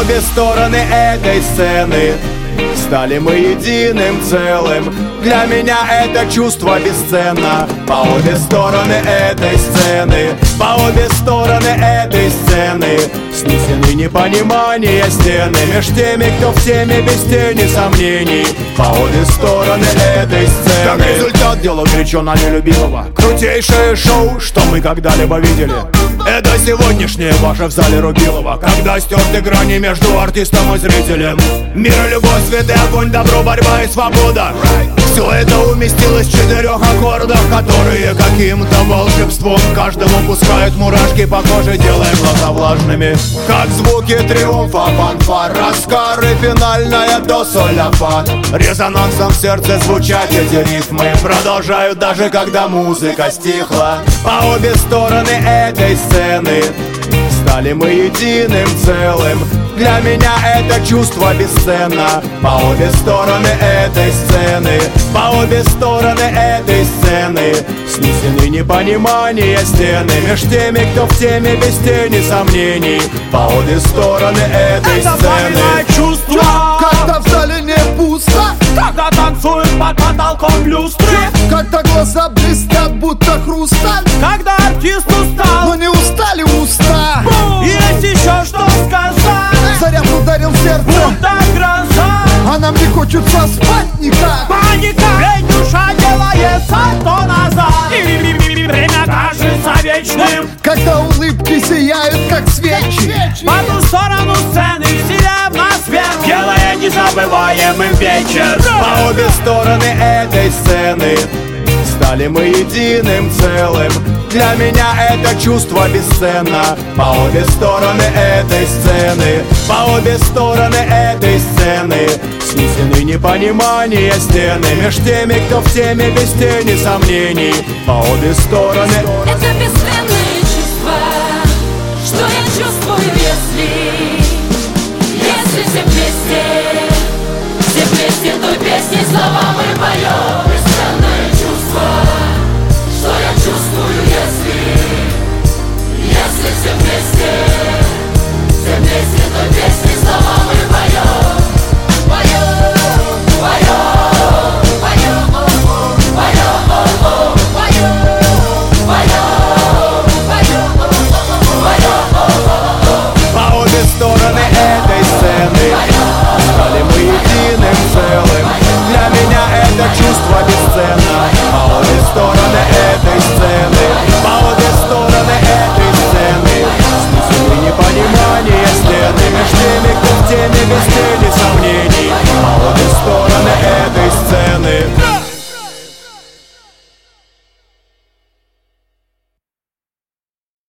обе стороны этой сцены стали мы единым целым. Для меня это чувство бесценно. По обе стороны этой сцены, по обе стороны этой сцены снесены непонимания стены меж теми, кто в теме без тени сомнений. По обе стороны этой сцены. Как результат дело горячо на нелюбимого. Крутейшее шоу, что мы когда-либо видели. Это сегодняшнее ваше в зале Рубилова, когда стерты грани между артистом и зрителем. Мир, любовь, свет и огонь, добро, борьба и свобода. Все это уместилось в 4 аккордах, которые каким-то волшебством каждому пускают мурашки по коже, делая глаза влажными. Как звуки триумфа, фанфар, раскар и финальная до соля фа. Резонансом в сердце звучат эти рифмы продолжают даже когда музыка стихла. По обе стороны этой сцены стали мы единым целым. Для меня это чувство бесценно. По обе стороны этой сцены, по обе стороны этой сцены снесены непонимания стены меж теми, кто в теме без тени сомнений. По обе стороны этой это сцены. Чувство, когда в зале не пусто, когда танцуют под потолком люстры, когда глаза блестят, будто хрусталь, когда артист устал, но не устали уста. Есть еще что сказать. Заряд ударил в сердце, будто гроза, а нам не хочется спать никак. Паника, ведь душа делается то назад, и время кажется вечным, когда улыбки сияют, как свечи. по ту сторону сцены вселяя в нас свет, делая незабываемым вечер. По обе стороны этой сцены стали мы единым целым. Для меня это чувство бесценно. По обе стороны этой сцены, по обе стороны этой сцены снесены непонимания стены меж теми, кто в теме без тени сомнений. По обе стороны. Это бесценные чувства, что я чувствую, если все вместе той песни слова мы поем.